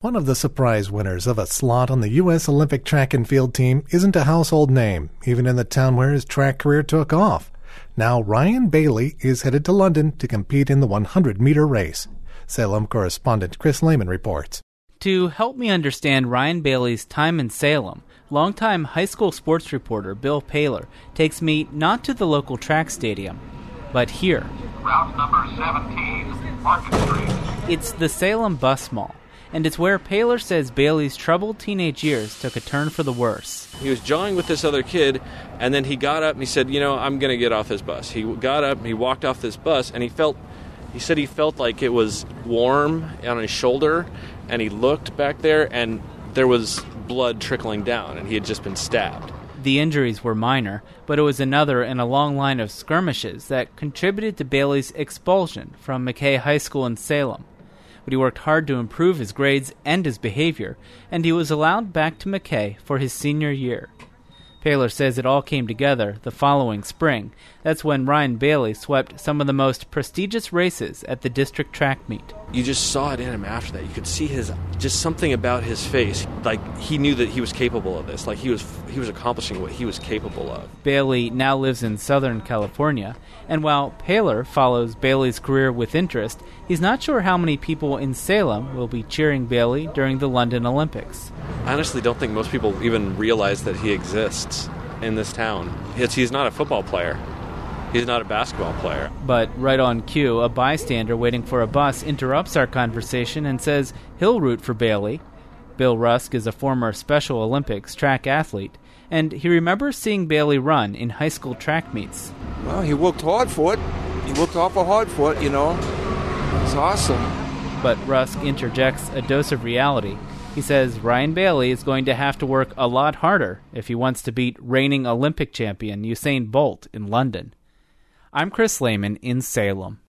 One of the surprise winners of a slot on the U.S. Olympic track and field team isn't a household name, even in the town where his track career took off. Now Ryan Bailey is headed to London to compete in the 100-meter race. Salem correspondent Chris Lehman reports. To help me understand Ryan Bailey's time in Salem, longtime high school sports reporter Bill Paler takes me not to the local track stadium, but here. Route number 17, Market Street. It's the Salem Bus Mall, and it's where Paler says Bailey's troubled teenage years took a turn for the worse. He was jawing with this other kid, and then he got up and he said, I'm going to get off this bus. He got up, he walked off this bus, and he said he felt like it was warm on his shoulder, and he looked back there, and there was blood trickling down, and he had just been stabbed. The injuries were minor, but it was another in a long line of skirmishes that contributed to Bailey's expulsion from McKay High School in Salem. But he worked hard to improve his grades and his behavior, and he was allowed back to McKay for his senior year. Paler says it all came together the following spring. That's when Ryan Bailey swept some of the most prestigious races at the district track meet. You just saw it in him after that. You could see just something about his face. Like, he knew that he was capable of this. Like, he was accomplishing what he was capable of. Bailey now lives in Southern California, and while Paler follows Bailey's career with interest, he's not sure how many people in Salem will be cheering Bailey during the London Olympics. I honestly don't think most people even realize that he exists in this town. He's not a football player. He's not a basketball player. But right on cue, a bystander waiting for a bus interrupts our conversation and says he'll root for Bailey. Bill Rusk is a former Special Olympics track athlete, and he remembers seeing Bailey run in high school track meets. Well, he worked hard for it. He worked awful hard for it, It's awesome. But Rusk interjects a dose of reality. He says Ryan Bailey is going to have to work a lot harder if he wants to beat reigning Olympic champion Usain Bolt in London. I'm Chris Lehman in Salem.